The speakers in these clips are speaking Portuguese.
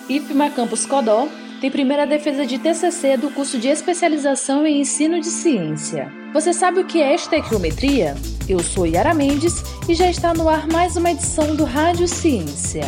IFMA Campus Codó tem primeira defesa de TCC do curso de especialização em ensino de ciência. Você sabe o que é estequiometria? Eu sou Yara Mendes e já está no ar mais uma edição do Rádio Ciência.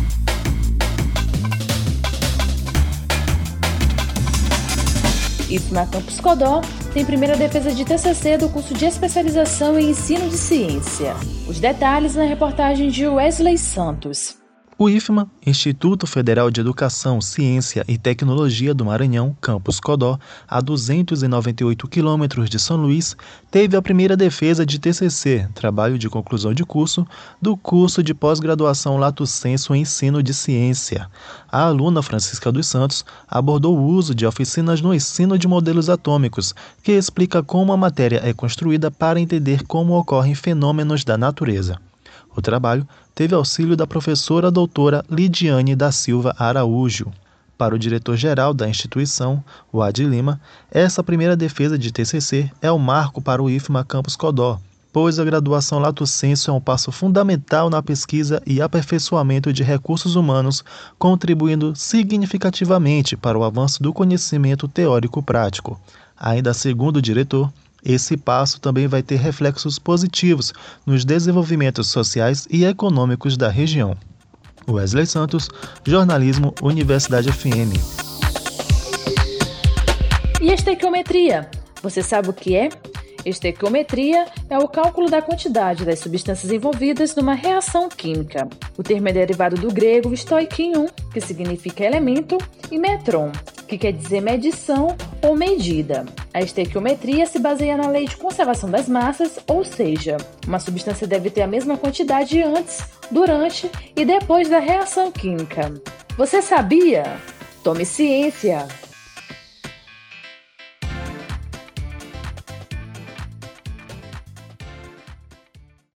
IFMA Campus Codó tem primeira defesa de TCC do curso de especialização em ensino de ciência. Os detalhes na reportagem de Wesley Santos. O IFMA, Instituto Federal de Educação, Ciência e Tecnologia do Maranhão, Campus Codó, a 298 quilômetros de São Luís, teve a primeira defesa de TCC, trabalho de conclusão de curso, do curso de pós-graduação Lato Sensu em Ensino de Ciência. A aluna Francisca dos Santos abordou o uso de oficinas no ensino de modelos atômicos, que explica como a matéria é construída para entender como ocorrem fenômenos da natureza. O trabalho teve auxílio da professora doutora Lidiane da Silva Araújo. Para o diretor-geral da instituição, o Adi Lima, essa primeira defesa de TCC é um marco para o IFMA Campus Codó, pois a graduação Lato Sensu é um passo fundamental na pesquisa e aperfeiçoamento de recursos humanos, contribuindo significativamente para o avanço do conhecimento teórico-prático. Ainda segundo o diretor, esse passo também vai ter reflexos positivos nos desenvolvimentos sociais e econômicos da região. Wesley Santos, Jornalismo, Universidade FM. E a estequiometria? Você sabe o que é? Estequiometria é o cálculo da quantidade das substâncias envolvidas numa reação química. O termo é derivado do grego stoichion, que significa elemento, e metron, que quer dizer medição ou medida. A estequiometria se baseia na lei de conservação das massas, ou seja, uma substância deve ter a mesma quantidade antes, durante e depois da reação química. Você sabia? Tome ciência!